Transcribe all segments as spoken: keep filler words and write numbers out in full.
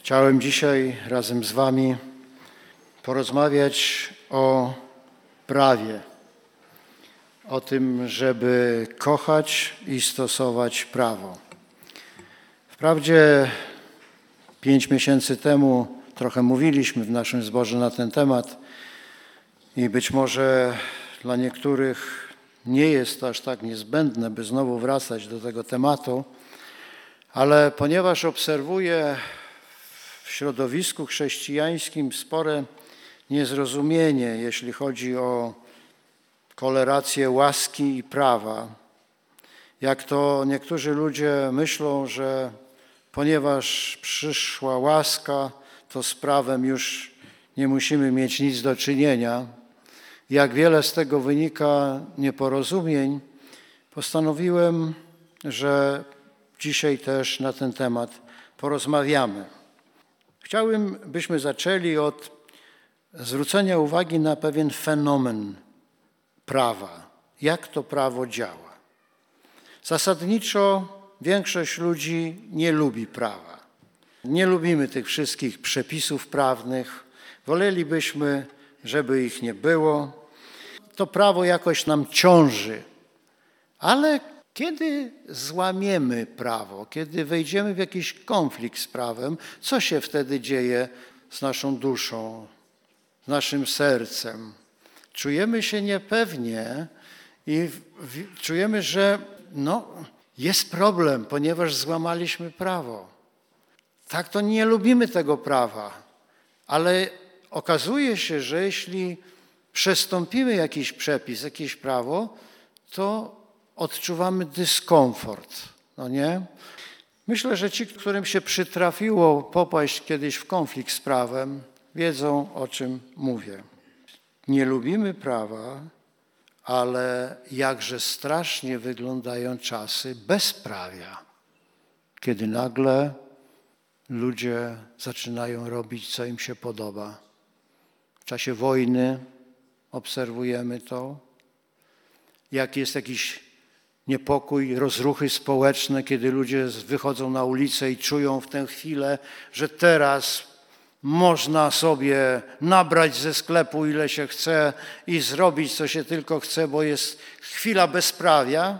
Chciałem dzisiaj razem z Wami porozmawiać o prawie, o tym, żeby kochać i stosować prawo. Wprawdzie pięć miesięcy temu trochę mówiliśmy w naszym zborze na ten temat i być może dla niektórych nie jest to aż tak niezbędne, by znowu wracać do tego tematu, ale ponieważ obserwuję w środowisku chrześcijańskim spore niezrozumienie, jeśli chodzi o kolerację łaski i prawa. Jak to niektórzy ludzie myślą, że ponieważ przyszła łaska, to z prawem już nie musimy mieć nic do czynienia. Jak wiele z tego wynika nieporozumień, postanowiłem, że dzisiaj też na ten temat porozmawiamy. Chciałbym, byśmy zaczęli od zwrócenia uwagi na pewien fenomen prawa. Jak to prawo działa? Zasadniczo większość ludzi nie lubi prawa. Nie lubimy tych wszystkich przepisów prawnych. Wolelibyśmy, żeby ich nie było. To prawo jakoś nam ciąży. Ale kiedy złamiemy prawo, kiedy wejdziemy w jakiś konflikt z prawem, co się wtedy dzieje z naszą duszą, z naszym sercem? Czujemy się niepewnie i w, czujemy, że no, jest problem, ponieważ złamaliśmy prawo. Tak, to nie lubimy tego prawa, ale okazuje się, że jeśli przestąpimy jakiś przepis, jakieś prawo, to odczuwamy dyskomfort, no nie? Myślę, że ci, którym się przytrafiło popaść kiedyś w konflikt z prawem, wiedzą, o czym mówię. Nie lubimy prawa, ale jakże strasznie wyglądają czasy bezprawia, kiedy nagle ludzie zaczynają robić, co im się podoba. W czasie wojny obserwujemy to, jak jest jakiś niepokój, rozruchy społeczne, kiedy ludzie wychodzą na ulicę i czują w tę chwilę, że teraz można sobie nabrać ze sklepu ile się chce i zrobić co się tylko chce, bo jest chwila bezprawia.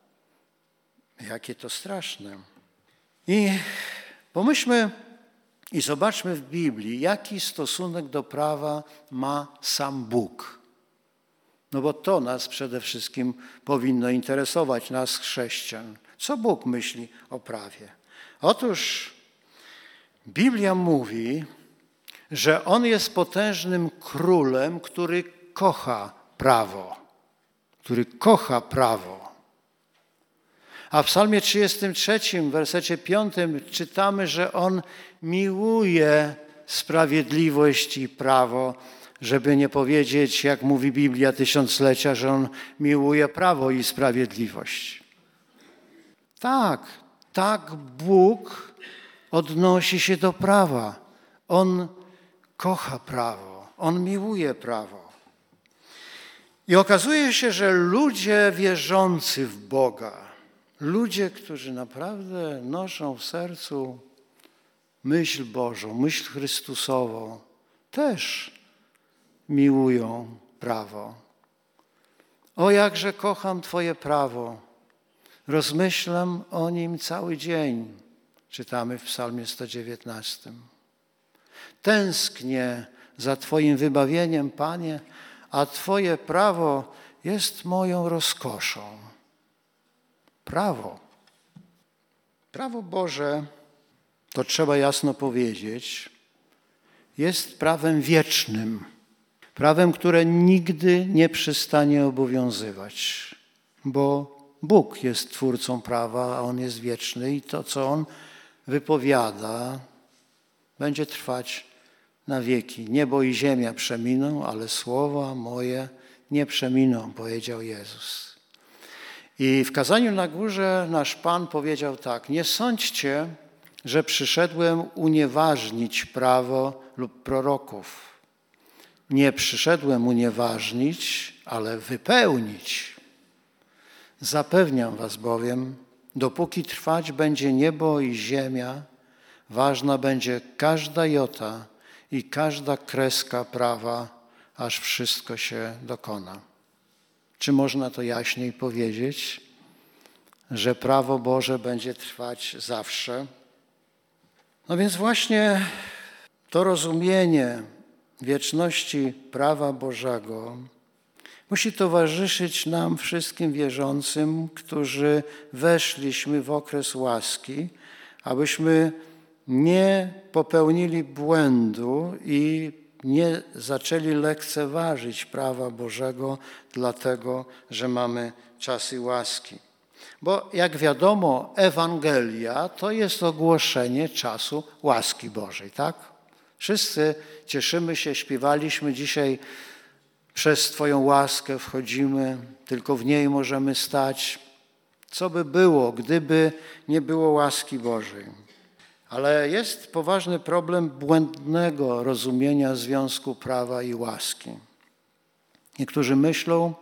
Jakie to straszne. I pomyślmy i zobaczmy w Biblii, jaki stosunek do prawa ma sam Bóg. No bo to nas przede wszystkim powinno interesować, nas chrześcijan. Co Bóg myśli o prawie? Otóż Biblia mówi, że On jest potężnym królem, który kocha prawo. Który kocha prawo. A w Psalmie trzydziestym trzecim, w wersecie piątym czytamy, że On miłuje sprawiedliwość i prawo, żeby nie powiedzieć, jak mówi Biblia tysiąclecia, że On miłuje prawo i sprawiedliwość. Tak, tak Bóg odnosi się do prawa. On kocha prawo, On miłuje prawo. I okazuje się, że ludzie wierzący w Boga, ludzie, którzy naprawdę noszą w sercu myśl Bożą, myśl Chrystusową, też miłują prawo. O, jakże kocham Twoje prawo. Rozmyślam o nim cały dzień. Czytamy w Psalmie sto dziewiętnastym. Tęsknię za Twoim wybawieniem, Panie, a Twoje prawo jest moją rozkoszą. Prawo. Prawo Boże, to trzeba jasno powiedzieć, jest prawem wiecznym. Prawem, które nigdy nie przestanie obowiązywać, bo Bóg jest twórcą prawa, a On jest wieczny i to, co On wypowiada, będzie trwać na wieki. Niebo i ziemia przeminą, ale słowa moje nie przeminą, powiedział Jezus. I w kazaniu na górze nasz Pan powiedział tak: nie sądźcie, że przyszedłem unieważnić prawo lub proroków. Nie przyszedłem unieważnić, ale wypełnić. Zapewniam was bowiem, dopóki trwać będzie niebo i ziemia, ważna będzie każda jota i każda kreska prawa, aż wszystko się dokona. Czy można to jaśniej powiedzieć, że prawo Boże będzie trwać zawsze? No więc właśnie to rozumienie wieczności prawa Bożego musi towarzyszyć nam wszystkim wierzącym, którzy weszliśmy w okres łaski, abyśmy nie popełnili błędu i nie zaczęli lekceważyć prawa Bożego, dlatego że mamy czasy łaski. Bo jak wiadomo, Ewangelia to jest ogłoszenie czasu łaski Bożej, tak? Wszyscy cieszymy się, śpiewaliśmy dzisiaj: przez Twoją łaskę wchodzimy, tylko w niej możemy stać. Co by było, gdyby nie było łaski Bożej? Ale jest poważny problem błędnego rozumienia związku prawa i łaski. Niektórzy myślą,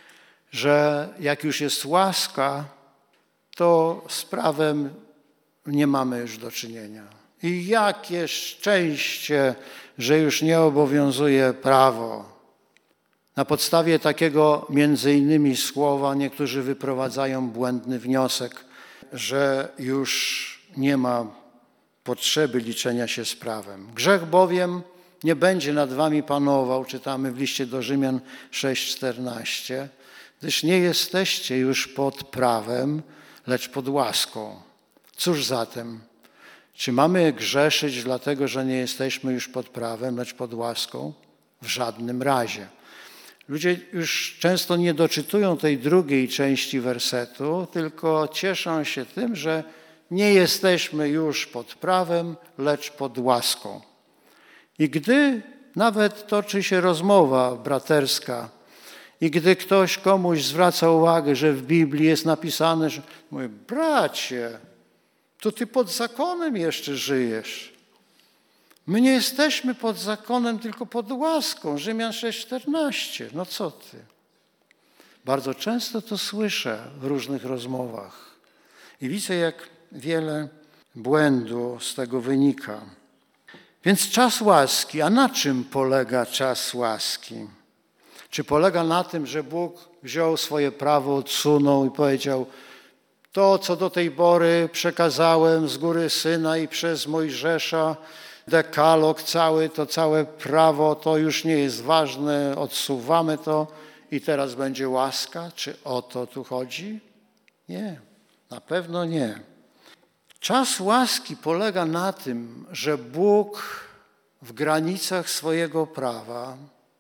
że jak już jest łaska, to z prawem nie mamy już do czynienia. I jakie szczęście, że już nie obowiązuje prawo. Na podstawie takiego między innymi słowa niektórzy wyprowadzają błędny wniosek, że już nie ma potrzeby liczenia się z prawem. Grzech bowiem nie będzie nad wami panował, czytamy w liście do Rzymian sześć czternaście, gdyż nie jesteście już pod prawem, lecz pod łaską. Cóż zatem? Czy mamy grzeszyć dlatego, że nie jesteśmy już pod prawem, lecz pod łaską? W żadnym razie. Ludzie już często nie doczytują tej drugiej części wersetu, tylko cieszą się tym, że nie jesteśmy już pod prawem, lecz pod łaską. I gdy nawet toczy się rozmowa braterska i gdy ktoś komuś zwraca uwagę, że w Biblii jest napisane, że mówi: bracie, to ty pod zakonem jeszcze żyjesz. My nie jesteśmy pod zakonem, tylko pod łaską. Rzymian sześć czternaście. No co ty? Bardzo często to słyszę w różnych rozmowach i widzę, jak wiele błędu z tego wynika. Więc czas łaski. A na czym polega czas łaski? Czy polega na tym, że Bóg wziął swoje prawo, odsunął i powiedział: to, co do tej pory przekazałem z góry Synaj przez Mojżesza, dekalog cały, to całe prawo, to już nie jest ważne, odsuwamy to i teraz będzie łaska? Czy o to tu chodzi? Nie, na pewno nie. Czas łaski polega na tym, że Bóg w granicach swojego prawa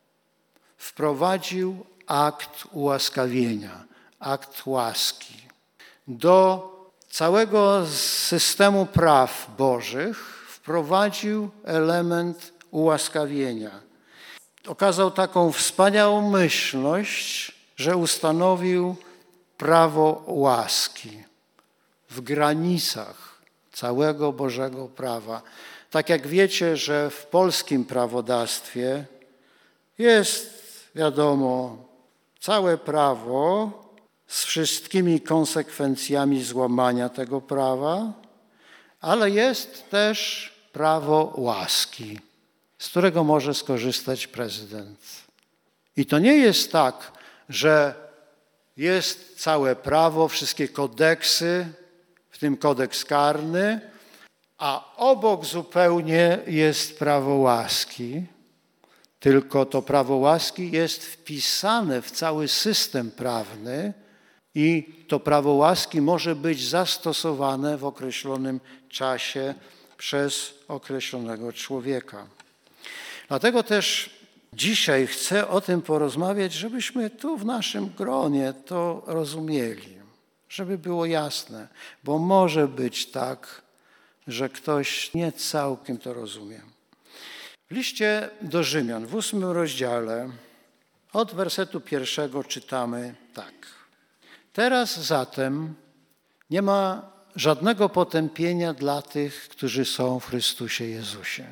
wprowadził akt ułaskawienia, akt łaski. Do całego systemu praw Bożych wprowadził element ułaskawienia. Okazał taką wspaniałą myślność, że ustanowił prawo łaski w granicach całego Bożego prawa. Tak jak wiecie, że w polskim prawodawstwie jest, wiadomo, całe prawo z wszystkimi konsekwencjami złamania tego prawa, ale jest też prawo łaski, z którego może skorzystać prezydent. I to nie jest tak, że jest całe prawo, wszystkie kodeksy, w tym kodeks karny, a obok zupełnie jest prawo łaski, tylko to prawo łaski jest wpisane w cały system prawny i to prawo łaski może być zastosowane w określonym czasie przez określonego człowieka. Dlatego też dzisiaj chcę o tym porozmawiać, żebyśmy tu w naszym gronie to rozumieli, żeby było jasne, bo może być tak, że ktoś nie całkiem to rozumie. W liście do Rzymian w ósmym rozdziale od wersetu pierwszego czytamy tak. Teraz zatem nie ma żadnego potępienia dla tych, którzy są w Chrystusie Jezusie,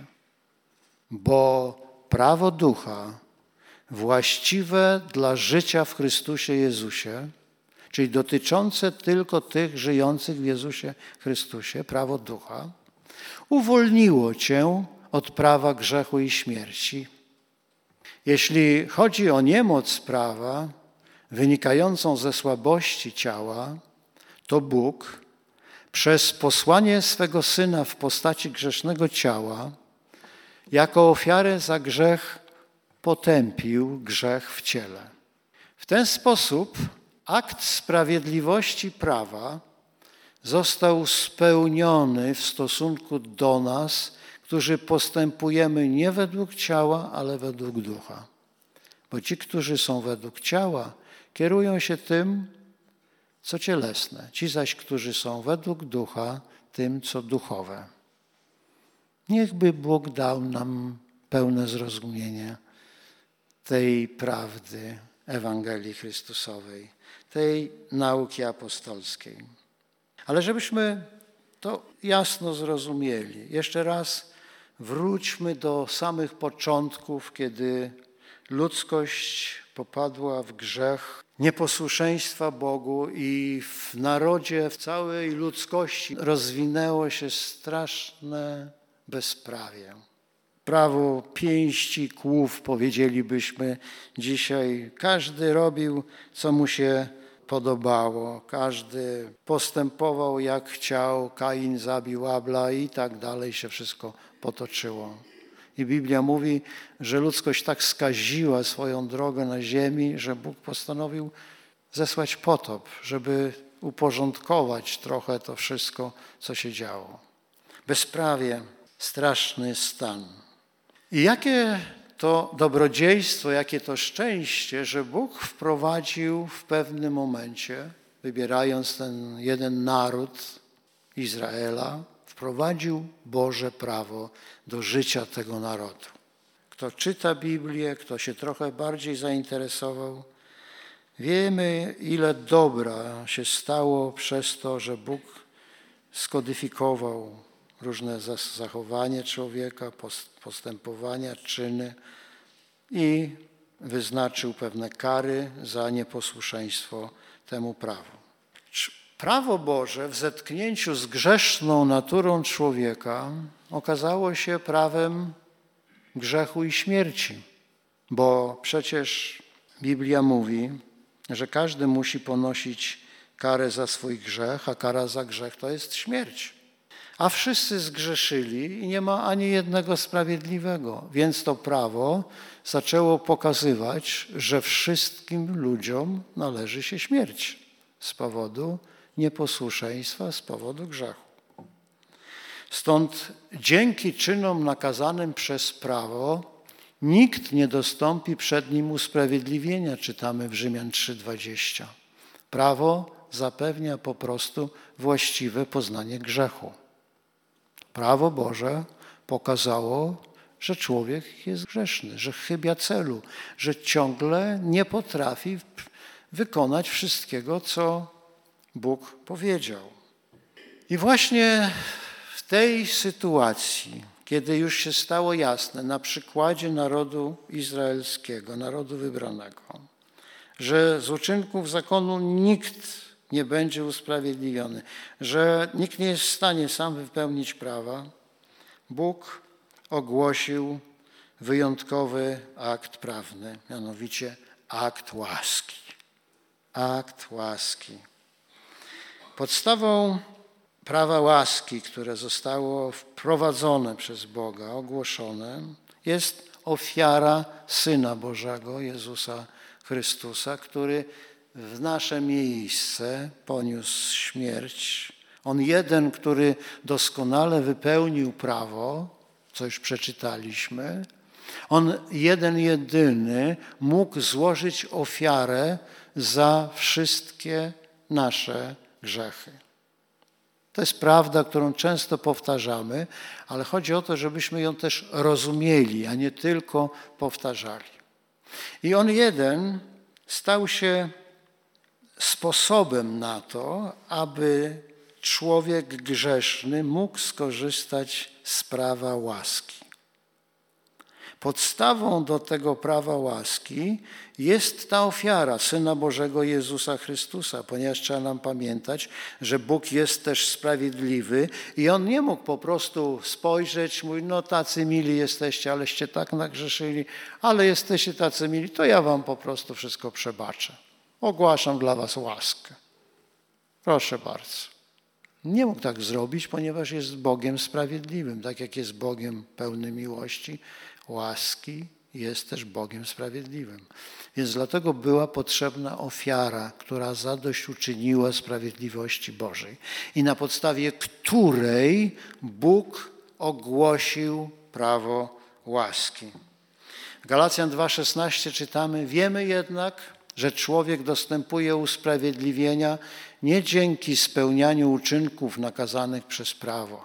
bo prawo ducha właściwe dla życia w Chrystusie Jezusie, czyli dotyczące tylko tych żyjących w Jezusie Chrystusie, prawo ducha, uwolniło cię od prawa grzechu i śmierci. Jeśli chodzi o niemoc prawa wynikającą ze słabości ciała, to Bóg przez posłanie swego Syna w postaci grzesznego ciała jako ofiarę za grzech potępił grzech w ciele. W ten sposób akt sprawiedliwości prawa został spełniony w stosunku do nas, którzy postępujemy nie według ciała, ale według ducha. Bo ci, którzy są według ciała, kierują się tym, co cielesne. Ci zaś, którzy są według ducha, tym, co duchowe. Niechby Bóg dał nam pełne zrozumienie tej prawdy Ewangelii Chrystusowej, tej nauki apostolskiej. Ale żebyśmy to jasno zrozumieli, jeszcze raz wróćmy do samych początków, kiedy ludzkość popadła w grzech nieposłuszeństwa Bogu i w narodzie, w całej ludzkości rozwinęło się straszne bezprawie. Prawo pięści kłów, powiedzielibyśmy dzisiaj. Każdy robił, co mu się podobało. Każdy postępował jak chciał. Kain zabił Abla i tak dalej się wszystko potoczyło. I Biblia mówi, że ludzkość tak skaziła swoją drogę na ziemi, że Bóg postanowił zesłać potop, żeby uporządkować trochę to wszystko, co się działo. Bezprawie, straszny stan. I jakie to dobrodziejstwo, jakie to szczęście, że Bóg wprowadził w pewnym momencie, wybierając ten jeden naród Izraela, wprowadził Boże prawo do życia tego narodu. Kto czyta Biblię, kto się trochę bardziej zainteresował, wiemy, ile dobra się stało przez to, że Bóg skodyfikował różne zachowanie człowieka, postępowania, czyny i wyznaczył pewne kary za nieposłuszeństwo temu prawu. Prawo Boże w zetknięciu z grzeszną naturą człowieka okazało się prawem grzechu i śmierci, bo przecież Biblia mówi, że każdy musi ponosić karę za swój grzech, a kara za grzech to jest śmierć. A wszyscy zgrzeszyli i nie ma ani jednego sprawiedliwego, więc to prawo zaczęło pokazywać, że wszystkim ludziom należy się śmierć z powodu nieposłuszeństwa, z powodu grzechu. Stąd dzięki czynom nakazanym przez prawo nikt nie dostąpi przed nim usprawiedliwienia, czytamy w Rzymian trzy dwadzieścia. Prawo zapewnia po prostu właściwe poznanie grzechu. Prawo Boże pokazało, że człowiek jest grzeszny, że chybia celu, że ciągle nie potrafi wykonać wszystkiego, co Bóg powiedział. I właśnie w tej sytuacji, kiedy już się stało jasne na przykładzie narodu izraelskiego, narodu wybranego, że z uczynków zakonu nikt nie będzie usprawiedliwiony, że nikt nie jest w stanie sam wypełnić prawa, Bóg ogłosił wyjątkowy akt prawny, mianowicie akt łaski. Akt łaski. Podstawą prawa łaski, które zostało wprowadzone przez Boga, ogłoszone, jest ofiara Syna Bożego, Jezusa Chrystusa, który w nasze miejsce poniósł śmierć. On jeden, który doskonale wypełnił prawo, co już przeczytaliśmy. On jeden, jedyny mógł złożyć ofiarę za wszystkie nasze grzechy. To jest prawda, którą często powtarzamy, ale chodzi o to, żebyśmy ją też rozumieli, a nie tylko powtarzali. I on jeden stał się sposobem na to, aby człowiek grzeszny mógł skorzystać z prawa łaski. Podstawą do tego prawa łaski jest ta ofiara Syna Bożego Jezusa Chrystusa, ponieważ trzeba nam pamiętać, że Bóg jest też sprawiedliwy i On nie mógł po prostu spojrzeć, mówić, no tacy mili jesteście, aleście tak nagrzeszyli, ale jesteście tacy mili, to ja wam po prostu wszystko przebaczę. Ogłaszam dla was łaskę. Proszę bardzo. Nie mógł tak zrobić, ponieważ jest Bogiem sprawiedliwym. Tak jak jest Bogiem pełny miłości, łaski, jest też Bogiem sprawiedliwym. Więc dlatego była potrzebna ofiara, która zadośćuczyniła sprawiedliwości Bożej i na podstawie której Bóg ogłosił prawo łaski. W Galacjan dwa szesnaście czytamy: wiemy jednak, że człowiek dostępuje usprawiedliwienia nie dzięki spełnianiu uczynków nakazanych przez prawo.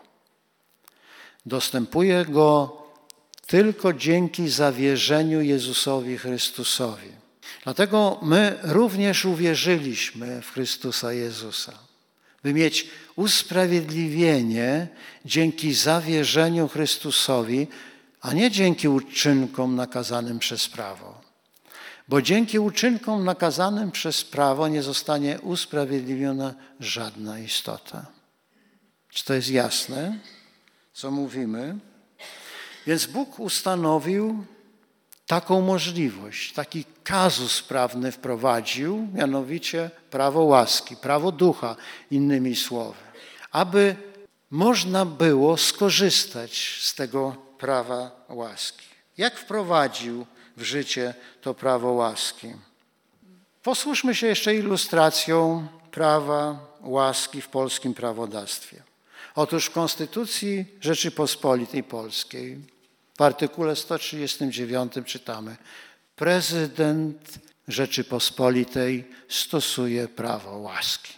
Dostępuje go tylko dzięki zawierzeniu Jezusowi Chrystusowi. Dlatego my również uwierzyliśmy w Chrystusa Jezusa, by mieć usprawiedliwienie dzięki zawierzeniu Chrystusowi, a nie dzięki uczynkom nakazanym przez prawo. Bo dzięki uczynkom nakazanym przez prawo nie zostanie usprawiedliwiona żadna istota. Czy to jest jasne, co mówimy? Więc Bóg ustanowił taką możliwość, taki kazus prawny wprowadził, mianowicie prawo łaski, prawo ducha, innymi słowy, aby można było skorzystać z tego prawa łaski. Jak wprowadził w życie to prawo łaski? Posłużmy się jeszcze ilustracją prawa łaski w polskim prawodawstwie. Otóż w Konstytucji Rzeczypospolitej Polskiej w artykule sto trzydziestym dziewiątym czytamy: prezydent Rzeczypospolitej stosuje prawo łaski.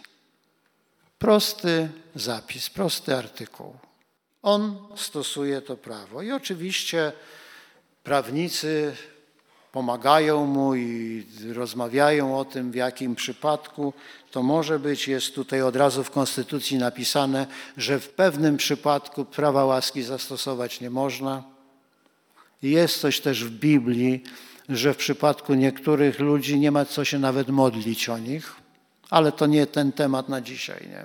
Prosty zapis, prosty artykuł. On stosuje to prawo i oczywiście prawnicy pomagają mu i rozmawiają o tym, w jakim przypadku to może być. Jest tutaj od razu w Konstytucji napisane, że w pewnym przypadku prawa łaski zastosować nie można. I jest coś też w Biblii, że w przypadku niektórych ludzi nie ma co się nawet modlić o nich, ale to nie ten temat na dzisiaj, nie?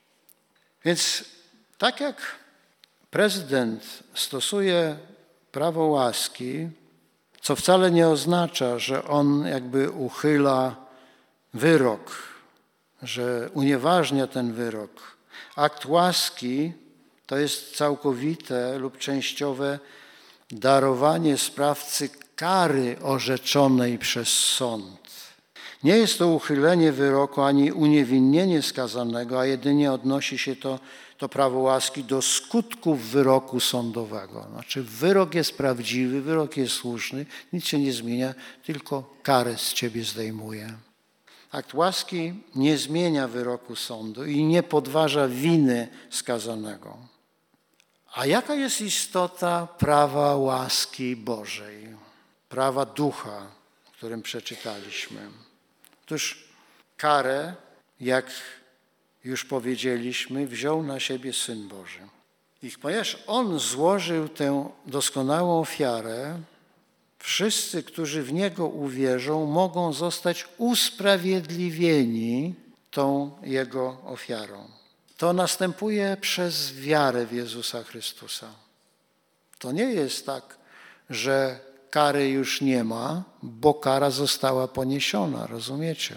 Więc tak jak prezydent stosuje prawo łaski, co wcale nie oznacza, że on jakby uchyla wyrok, że unieważnia ten wyrok. Akt łaski to jest całkowite lub częściowe darowanie sprawcy kary orzeczonej przez sąd. Nie jest to uchylenie wyroku ani uniewinnienie skazanego, a jedynie odnosi się to, to prawo łaski do skutków wyroku sądowego. Znaczy wyrok jest prawdziwy, wyrok jest słuszny, nic się nie zmienia, tylko karę z ciebie zdejmuje. Akt łaski nie zmienia wyroku sądu i nie podważa winy skazanego. A jaka jest istota prawa łaski Bożej, prawa ducha, o którym przeczytaliśmy? Otóż karę, jak już powiedzieliśmy, wziął na siebie Syn Boży. I ponieważ On złożył tę doskonałą ofiarę, wszyscy, którzy w Niego uwierzą, mogą zostać usprawiedliwieni tą Jego ofiarą. To następuje przez wiarę w Jezusa Chrystusa. To nie jest tak, że kary już nie ma, bo kara została poniesiona, rozumiecie?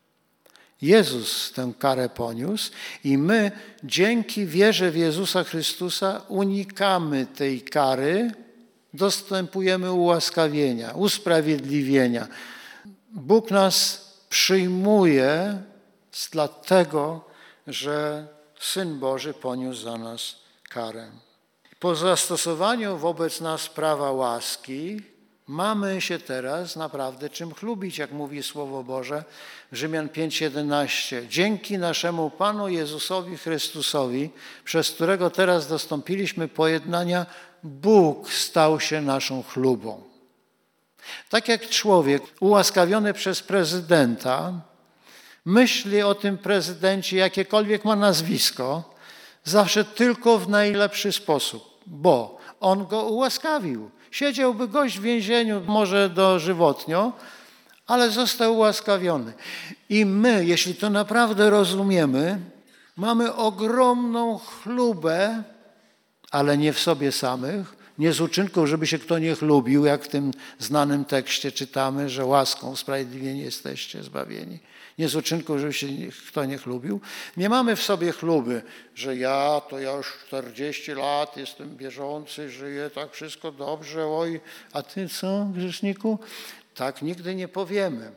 Jezus tę karę poniósł i my dzięki wierze w Jezusa Chrystusa unikamy tej kary, dostępujemy ułaskawienia, usprawiedliwienia. Bóg nas przyjmuje dlatego, że Syn Boży poniósł za nas karę. Po zastosowaniu wobec nas prawa łaski mamy się teraz naprawdę czym chlubić, jak mówi Słowo Boże w Rzymian pięć jedenaście. Dzięki naszemu Panu Jezusowi Chrystusowi, przez którego teraz dostąpiliśmy pojednania, Bóg stał się naszą chlubą. Tak jak człowiek ułaskawiony przez prezydenta myśli o tym prezydencie, jakiekolwiek ma nazwisko, zawsze tylko w najlepszy sposób, bo on go ułaskawił. Siedziałby gość w więzieniu, może dożywotnio, ale został ułaskawiony. I my, jeśli to naprawdę rozumiemy, mamy ogromną chlubę, ale nie w sobie samych, nie z uczynków, żeby się kto nie chlubił, jak w tym znanym tekście czytamy, że łaską usprawiedliwieni jesteście, zbawieni. Nie z uczynków, żeby się kto nie chlubił. Nie mamy w sobie chluby, że ja, to ja już czterdzieści lat jestem wierzący, żyję tak wszystko dobrze, oj, a ty co, grzeszniku? Tak nigdy nie powiemy.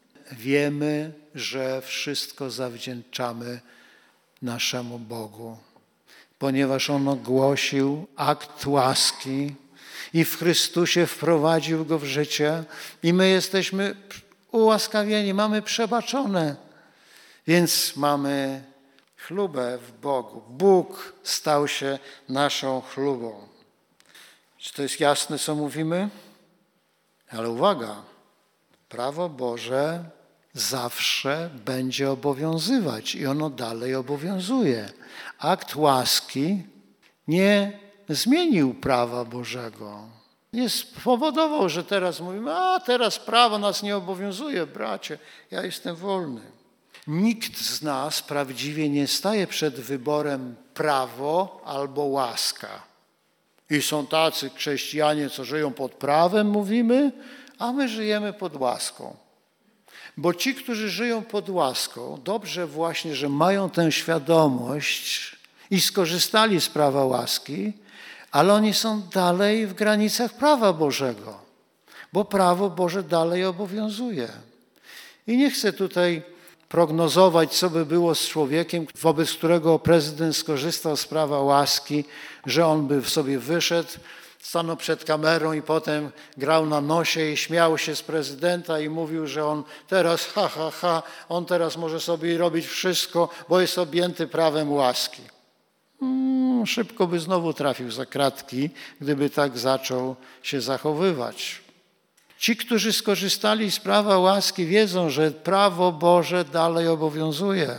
Wiemy, że wszystko zawdzięczamy naszemu Bogu, ponieważ On ogłosił akt łaski i w Chrystusie wprowadził go w życie i my jesteśmy ułaskawieni, mamy przebaczone, więc mamy chlubę w Bogu. Bóg stał się naszą chlubą. Czy to jest jasne, co mówimy? Ale uwaga, prawo Boże zawsze będzie obowiązywać i ono dalej obowiązuje. Akt łaski nie zmienił prawa Bożego. Nie spowodował, że teraz mówimy, a teraz prawo nas nie obowiązuje, bracie, ja jestem wolny. Nikt z nas prawdziwie nie staje przed wyborem prawo albo łaska. I są tacy chrześcijanie, co żyją pod prawem, mówimy, a my żyjemy pod łaską. Bo ci, którzy żyją pod łaską, dobrze właśnie, że mają tę świadomość i skorzystali z prawa łaski, ale oni są dalej w granicach prawa Bożego, bo prawo Boże dalej obowiązuje. I nie chcę tutaj prognozować, co by było z człowiekiem, wobec którego prezydent skorzystał z prawa łaski, że on by sobie wyszedł, stanął przed kamerą i potem grał na nosie i śmiał się z prezydenta i mówił, że on teraz, ha, ha, ha, on teraz może sobie robić wszystko, bo jest objęty prawem łaski. Hmm, szybko by znowu trafił za kratki, gdyby tak zaczął się zachowywać. Ci, którzy skorzystali z prawa łaski, wiedzą, że prawo Boże dalej obowiązuje.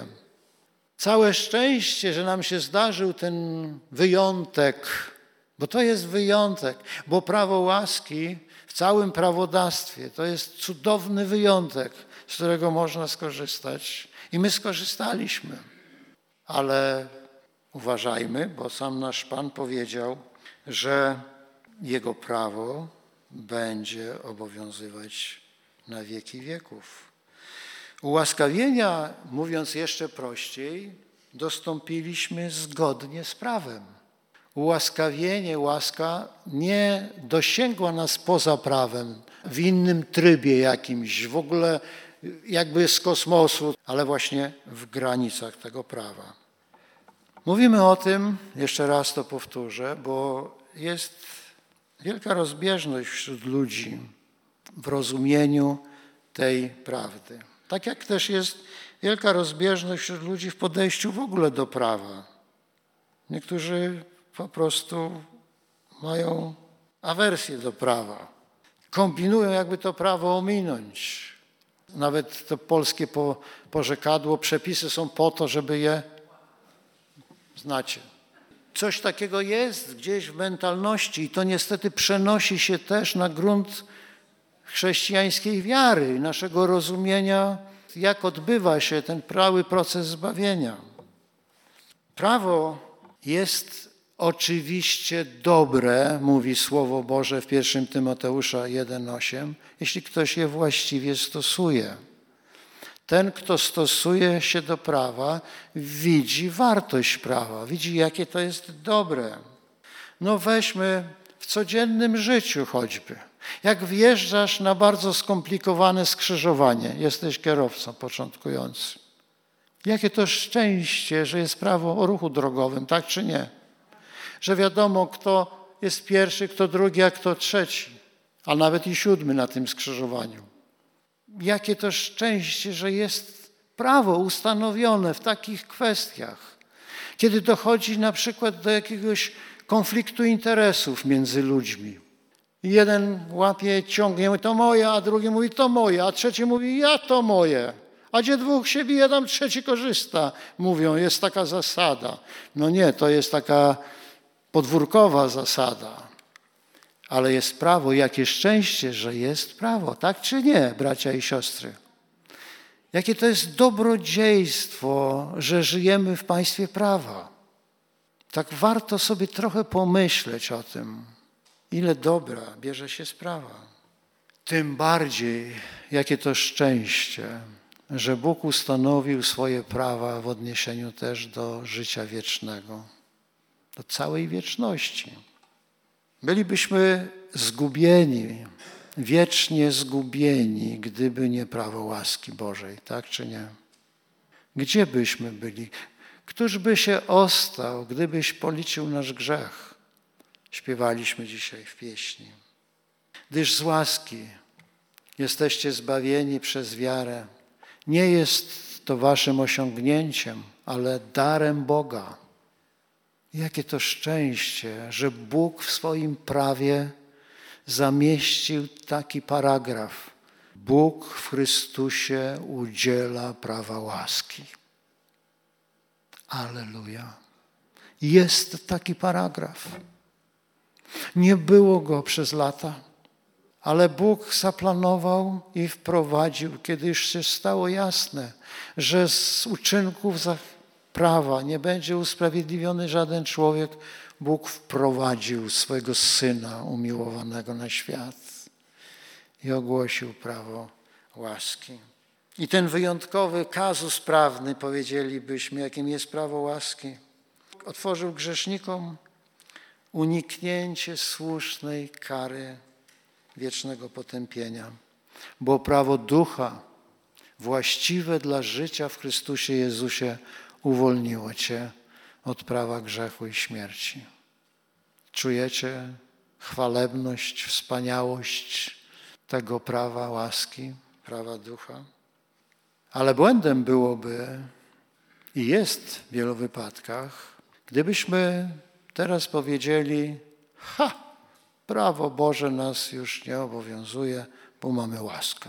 Całe szczęście, że nam się zdarzył ten wyjątek, bo to jest wyjątek, bo prawo łaski w całym prawodawstwie to jest cudowny wyjątek, z którego można skorzystać. I my skorzystaliśmy. Ale uważajmy, bo sam nasz Pan powiedział, że Jego prawo będzie obowiązywać na wieki wieków. Ułaskawienia, mówiąc jeszcze prościej, dostąpiliśmy zgodnie z prawem. Ułaskawienie, łaska nie dosięgła nas poza prawem, w innym trybie jakimś, w ogóle jakby z kosmosu, ale właśnie w granicach tego prawa. Mówimy o tym, jeszcze raz to powtórzę, bo jest wielka rozbieżność wśród ludzi w rozumieniu tej prawdy. Tak jak też jest wielka rozbieżność wśród ludzi w podejściu w ogóle do prawa. Niektórzy po prostu mają awersję do prawa. Kombinują, jakby to prawo ominąć. Nawet to polskie porzekadło, przepisy są po to, żeby je znacie. Coś takiego jest gdzieś w mentalności i to niestety przenosi się też na grunt chrześcijańskiej wiary, naszego rozumienia, jak odbywa się ten cały proces zbawienia. Prawo jest oczywiście dobre, mówi Słowo Boże w pierwszym Tymoteusza jeden osiem, jeśli ktoś je właściwie stosuje. Ten, kto stosuje się do prawa, widzi wartość prawa, widzi, jakie to jest dobre. No weźmy w codziennym życiu choćby. Jak wjeżdżasz na bardzo skomplikowane skrzyżowanie, jesteś kierowcą początkującym. Jakie to szczęście, że jest prawo o ruchu drogowym, tak czy nie? Że wiadomo, kto jest pierwszy, kto drugi, a kto trzeci, a nawet i siódmy na tym skrzyżowaniu. Jakie to szczęście, że jest prawo ustanowione w takich kwestiach. Kiedy dochodzi na przykład do jakiegoś konfliktu interesów między ludźmi. Jeden łapie, ciągnie, mówi to moje, a drugi mówi to moje, a trzeci mówi ja to moje. A gdzie dwóch się bije, tam trzeci korzysta. Mówią, jest taka zasada. No nie, to jest taka podwórkowa zasada. Ale jest prawo. Jakie szczęście, że jest prawo. Tak czy nie, bracia i siostry? Jakie to jest dobrodziejstwo, że żyjemy w państwie prawa. Tak warto sobie trochę pomyśleć o tym, ile dobra bierze się z prawa. Tym bardziej, jakie to szczęście, że Bóg ustanowił swoje prawa w odniesieniu też do życia wiecznego, do całej wieczności. Bylibyśmy zgubieni, wiecznie zgubieni, gdyby nie prawo łaski Bożej, tak czy nie? Gdzie byśmy byli? Któż by się ostał, gdybyś policzył nasz grzech? Śpiewaliśmy dzisiaj w pieśni. Gdyż z łaski jesteście zbawieni przez wiarę. Nie jest to waszym osiągnięciem, ale darem Boga. Jakie to szczęście, że Bóg w swoim prawie zamieścił taki paragraf. Bóg w Chrystusie udziela prawa łaski. Alleluja. Jest taki paragraf. Nie było go przez lata, ale Bóg zaplanował i wprowadził, kiedy już się stało jasne, że z uczynków prawa nie będzie usprawiedliwiony żaden człowiek. Bóg wprowadził swego Syna umiłowanego na świat i ogłosił prawo łaski. I ten wyjątkowy kazus prawny, powiedzielibyśmy, jakim jest prawo łaski, otworzył grzesznikom uniknięcie słusznej kary wiecznego potępienia, bo prawo ducha właściwe dla życia w Chrystusie Jezusie uwolniło cię od prawa grzechu i śmierci. Czujecie chwalebność, wspaniałość tego prawa łaski, prawa ducha? Ale błędem byłoby i jest w wielu wypadkach, gdybyśmy teraz powiedzieli, ha, prawo Boże nas już nie obowiązuje, bo mamy łaskę.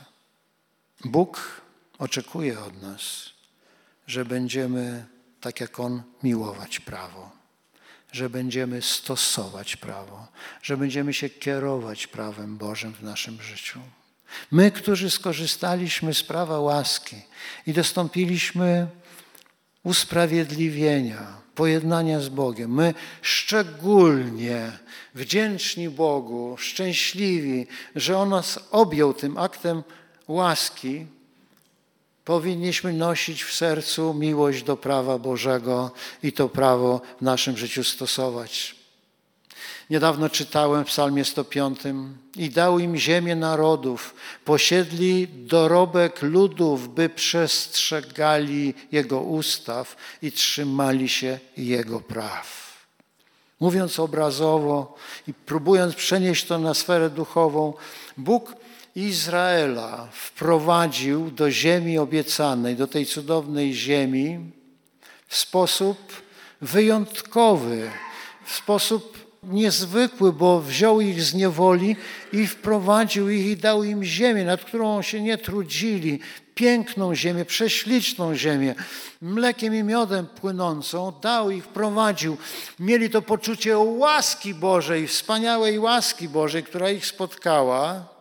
Bóg oczekuje od nas, że będziemy, tak jak On, miłować prawo, że będziemy stosować prawo, że będziemy się kierować prawem Bożym w naszym życiu. My, którzy skorzystaliśmy z prawa łaski i dostąpiliśmy usprawiedliwienia, pojednania z Bogiem, my szczególnie wdzięczni Bogu, szczęśliwi, że On nas objął tym aktem łaski, powinniśmy nosić w sercu miłość do prawa Bożego i to prawo w naszym życiu stosować. Niedawno czytałem w Psalmie sto piątym i dał im ziemię narodów, posiedli dorobek ludów, by przestrzegali Jego ustaw i trzymali się Jego praw. Mówiąc obrazowo i próbując przenieść to na sferę duchową, Bóg Izraela wprowadził do ziemi obiecanej, do tej cudownej ziemi w sposób wyjątkowy, w sposób niezwykły, bo wziął ich z niewoli i wprowadził ich i dał im ziemię, nad którą się nie trudzili, piękną ziemię, prześliczną ziemię, mlekiem i miodem płynącą, dał ich, prowadził. Mieli to poczucie łaski Bożej, wspaniałej łaski Bożej, która ich spotkała.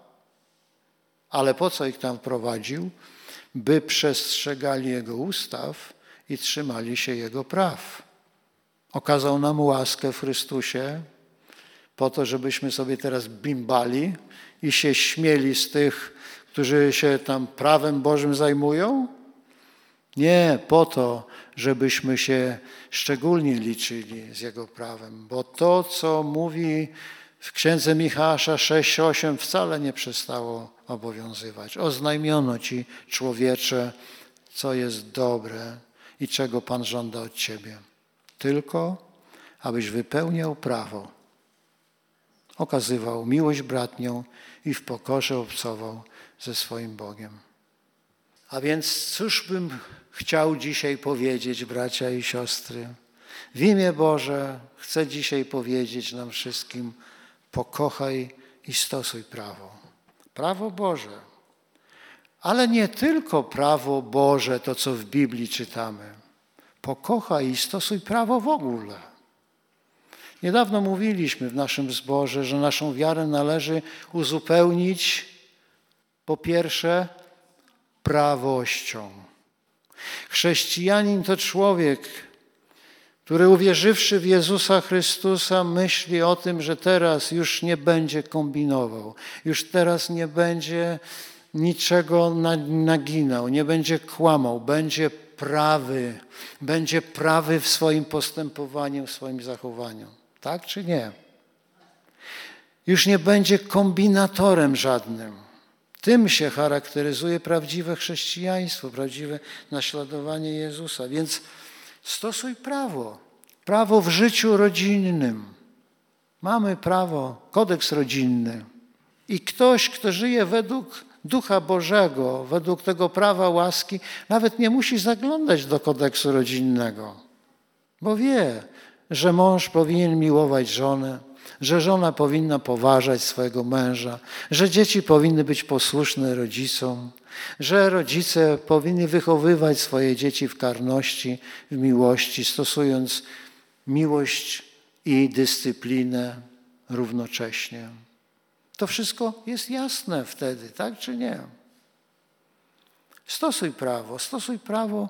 Ale po co ich tam wprowadził? By przestrzegali Jego ustaw i trzymali się Jego praw. Okazał nam łaskę w Chrystusie po to, żebyśmy sobie teraz bimbali i się śmieli z tych, którzy się tam prawem Bożym zajmują? Nie, po to, żebyśmy się szczególnie liczyli z Jego prawem, bo to, co mówi w księdze Michała sześć osiem, wcale nie przestało obowiązywać. Oznajmiono ci, człowiecze, co jest dobre i czego Pan żąda od ciebie. Tylko, abyś wypełniał prawo, okazywał miłość bratnią i w pokorze obcował ze swoim Bogiem. A więc cóż bym chciał dzisiaj powiedzieć, bracia i siostry? W imię Boże chcę dzisiaj powiedzieć nam wszystkim: pokochaj i stosuj prawo. Prawo Boże. Ale nie tylko prawo Boże, to co w Biblii czytamy. Pokochaj i stosuj prawo w ogóle. Niedawno mówiliśmy w naszym zborze, że naszą wiarę należy uzupełnić po pierwsze prawością. Chrześcijanin to człowiek, który uwierzywszy w Jezusa Chrystusa myśli o tym, że teraz już nie będzie kombinował, już teraz nie będzie niczego naginał, nie będzie kłamał, będzie prawy, będzie prawy w swoim postępowaniu, w swoim zachowaniu. Tak czy nie? Już nie będzie kombinatorem żadnym. Tym się charakteryzuje prawdziwe chrześcijaństwo, prawdziwe naśladowanie Jezusa. Więc stosuj prawo. Prawo w życiu rodzinnym. Mamy prawo, kodeks rodzinny. I ktoś, kto żyje według Ducha Bożego, według tego prawa łaski, nawet nie musi zaglądać do kodeksu rodzinnego, bo wie, że mąż powinien miłować żonę, że żona powinna poważać swojego męża, że dzieci powinny być posłuszne rodzicom, że rodzice powinni wychowywać swoje dzieci w karności, w miłości, stosując miłość i dyscyplinę równocześnie. To wszystko jest jasne wtedy, tak czy nie? Stosuj prawo, stosuj prawo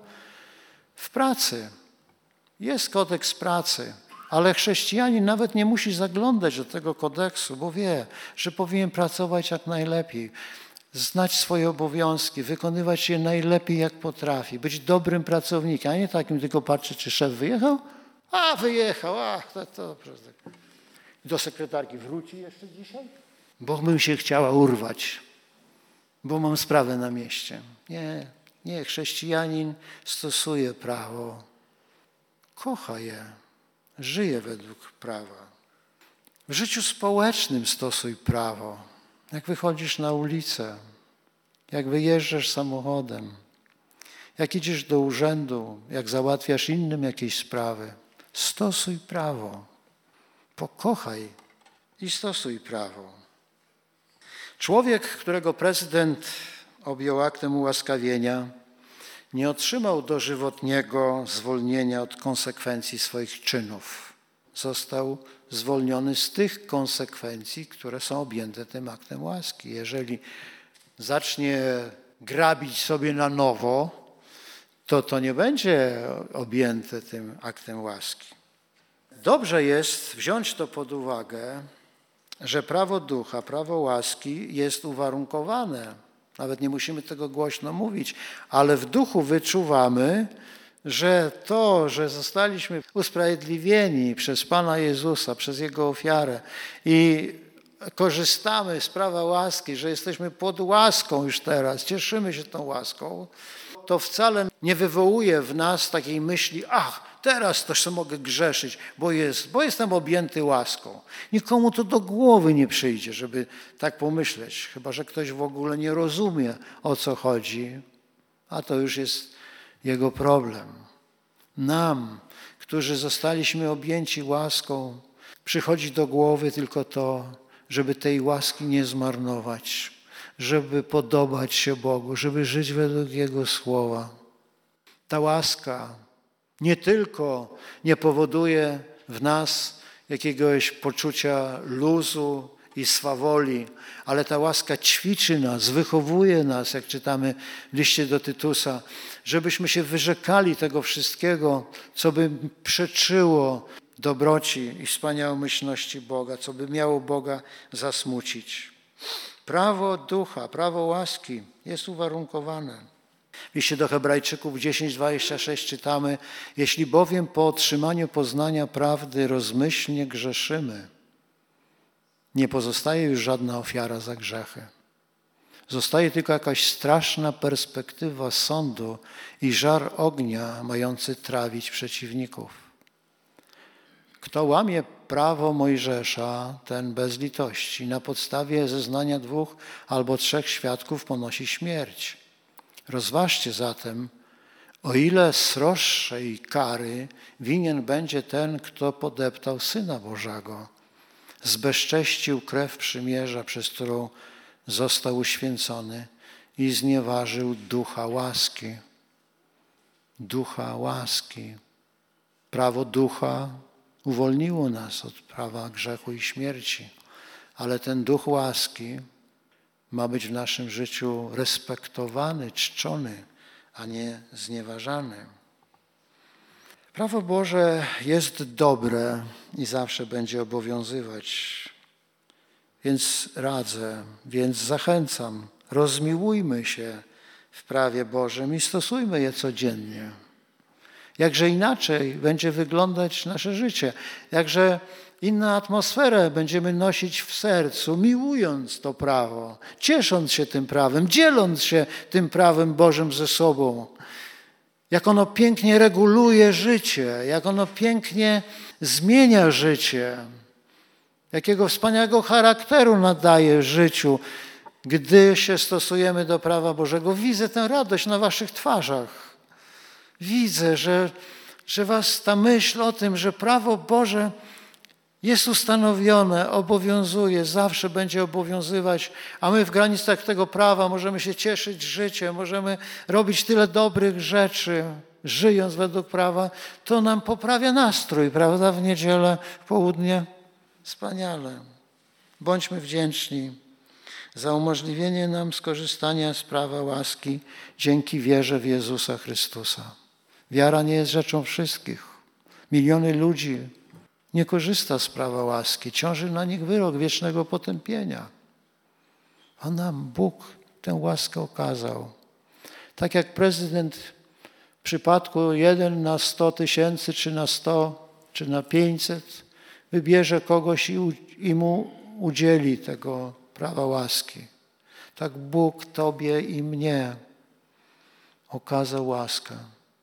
w pracy. Jest kodeks pracy, ale chrześcijanin nawet nie musi zaglądać do tego kodeksu, bo wie, że powinien pracować jak najlepiej, znać swoje obowiązki, wykonywać je najlepiej jak potrafi, być dobrym pracownikiem, a nie takim tylko patrzeć, czy szef wyjechał? A, wyjechał, a, to, to. Do sekretarki wróci jeszcze dzisiaj? Bo bym się chciała urwać, bo mam sprawę na mieście. Nie, nie, chrześcijanin stosuje prawo, kocha je, żyje według prawa. W życiu społecznym stosuj prawo. Jak wychodzisz na ulicę, jak wyjeżdżasz samochodem, jak idziesz do urzędu, jak załatwiasz innym jakieś sprawy, stosuj prawo. Pokochaj i stosuj prawo. Człowiek, którego prezydent objął aktem ułaskawienia, nie otrzymał dożywotniego zwolnienia od konsekwencji swoich czynów. Został zwolniony z tych konsekwencji, które są objęte tym aktem łaski. Jeżeli zacznie grabić sobie na nowo, to to nie będzie objęte tym aktem łaski. Dobrze jest wziąć to pod uwagę, że prawo ducha, prawo łaski jest uwarunkowane. Nawet nie musimy tego głośno mówić, ale w duchu wyczuwamy, że to, że zostaliśmy usprawiedliwieni przez Pana Jezusa, przez Jego ofiarę i korzystamy z prawa łaski, że jesteśmy pod łaską już teraz, cieszymy się tą łaską, to wcale nie wywołuje w nas takiej myśli, ach, teraz też mogę grzeszyć, bo, jest, bo jestem objęty łaską. Nikomu to do głowy nie przyjdzie, żeby tak pomyśleć, chyba że ktoś w ogóle nie rozumie, o co chodzi, a to już jest jego problem. Nam, którzy zostaliśmy objęci łaską, przychodzi do głowy tylko to, żeby tej łaski nie zmarnować, żeby podobać się Bogu, żeby żyć według Jego słowa. Ta łaska nie tylko nie powoduje w nas jakiegoś poczucia luzu i swawoli, ale ta łaska ćwiczy nas, wychowuje nas, jak czytamy w liście do Tytusa, żebyśmy się wyrzekali tego wszystkiego, co by przeczyło dobroci i wspaniałomyślności Boga, co by miało Boga zasmucić. Prawo ducha, prawo łaski jest uwarunkowane. W liście do Hebrajczyków dziesięć, dwadzieścia sześć czytamy: jeśli bowiem po otrzymaniu poznania prawdy rozmyślnie grzeszymy, nie pozostaje już żadna ofiara za grzechy. Zostaje tylko jakaś straszna perspektywa sądu i żar ognia mający trawić przeciwników. Kto łamie prawo Mojżesza, ten bez litości. Na podstawie zeznania dwóch albo trzech świadków ponosi śmierć. Rozważcie zatem, o ile sroższej kary winien będzie ten, kto podeptał Syna Bożego, zbezcześcił krew przymierza, przez którą został uświęcony i znieważył ducha łaski. Ducha łaski. Prawo ducha uwolniło nas od prawa grzechu i śmierci, ale ten duch łaski ma być w naszym życiu respektowany, czczony, a nie znieważany. Prawo Boże jest dobre i zawsze będzie obowiązywać. Więc radzę, więc zachęcam, rozmiłujmy się w prawie Bożym i stosujmy je codziennie. Jakże inaczej będzie wyglądać nasze życie, jakże inną atmosferę będziemy nosić w sercu, miłując to prawo, ciesząc się tym prawem, dzieląc się tym prawem Bożym ze sobą. Jak ono pięknie reguluje życie, jak ono pięknie zmienia życie, jakiego wspaniałego charakteru nadaje życiu, gdy się stosujemy do prawa Bożego. Widzę tę radość na waszych twarzach. Widzę, że, że was ta myśl o tym, że prawo Boże jest ustanowione, obowiązuje, zawsze będzie obowiązywać, a my w granicach tego prawa możemy się cieszyć życiem, możemy robić tyle dobrych rzeczy, żyjąc według prawa, to nam poprawia nastrój, prawda, w niedzielę, w południe. Wspaniale. Bądźmy wdzięczni za umożliwienie nam skorzystania z prawa łaski dzięki wierze w Jezusa Chrystusa. Wiara nie jest rzeczą wszystkich. Miliony ludzi nie korzysta z prawa łaski. Ciąży na nich wyrok wiecznego potępienia. A nam Bóg tę łaskę okazał. Tak jak prezydent w przypadku jeden na sto tysięcy, czy na sto, czy na pięćset wybierze kogoś i, i mu udzieli tego prawa łaski. Tak Bóg tobie i mnie okazał łaskę.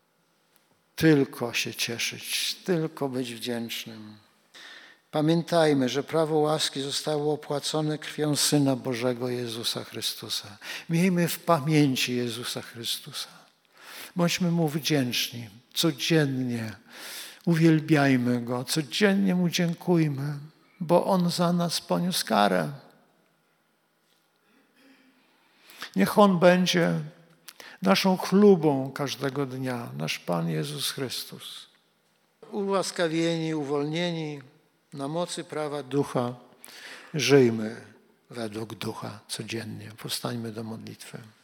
Tylko się cieszyć, tylko być wdzięcznym. Pamiętajmy, że prawo łaski zostało opłacone krwią Syna Bożego Jezusa Chrystusa. Miejmy w pamięci Jezusa Chrystusa. Bądźmy Mu wdzięczni codziennie. Uwielbiajmy Go, codziennie Mu dziękujmy, bo On za nas poniósł karę. Niech On będzie naszą chlubą każdego dnia, nasz Pan Jezus Chrystus. Ułaskawieni, uwolnieni na mocy prawa Ducha, żyjmy według Ducha codziennie. Powstańmy do modlitwy.